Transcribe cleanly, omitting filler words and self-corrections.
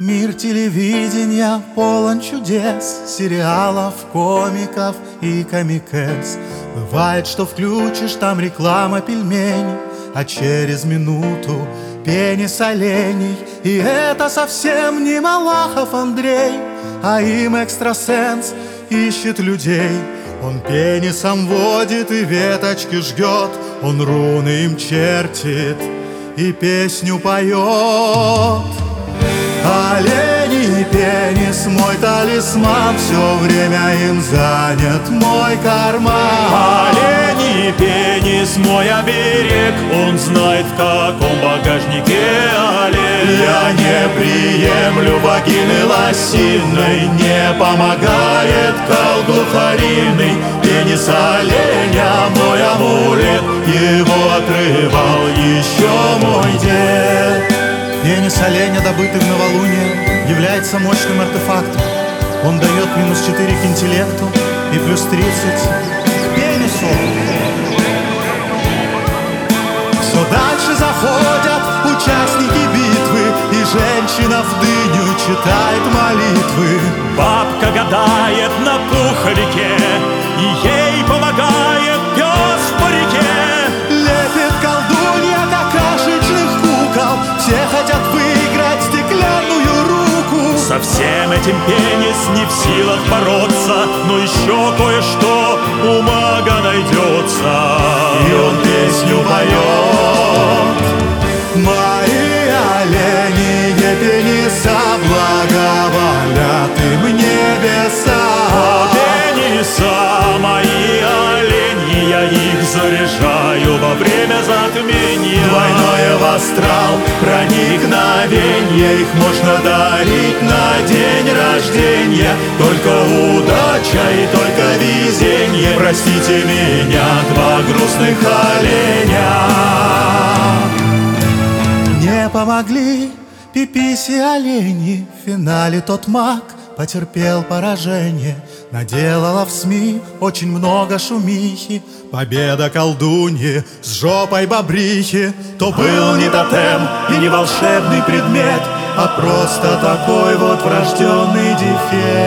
Мир телевидения полон чудес, сериалов, комиков и комикес. Бывает, что включишь, там реклама пельменей, а через минуту пенис оленей. И это совсем не Малахов Андрей, а им экстрасенс ищет людей. Он пенисом водит и веточки жгет, он руны им чертит и песню поет. Олени и пенис, мой талисман, все время им занят мой карман. Олени и пенис, мой оберег, он знает, в каком багажнике олень. Я не приемлю вагины лосиной, не помогает кал глухариный. Пенис оленя мой амулет, его отрывал еще мой дед. Пенис оленя, добытый в новолуние, является мощным артефактом. Он дает -4 к интеллекту и +30 к пенису. Все дальше заходят участники битвы, и женщина в дыню читает молитвы. Бабка гадает на пуховике, и ей помогает пес в парике. Лепит колдунья какашечных кукол, все хотят выиграть стеклянную руку. Со всем этим пенис не в силах бороться, но еще кое-что у мага найдется. И он песню поет. Мои олени, не пениса, благоволят им небеса. О, пениса, мои олени, я их заряжаю во время затмения. Двойное в астрал проникновенье, их можно дарить на день рождения. Только удача и только везенье, простите меня, два грустных оленя. Не помогли Пиписи олени, в финале тот маг потерпел поражение. Наделала в СМИ очень много шумихи, победа колдуньи с жопой бобрихи. То был не тотем и не волшебный предмет, а просто такой вот врожденный дефект.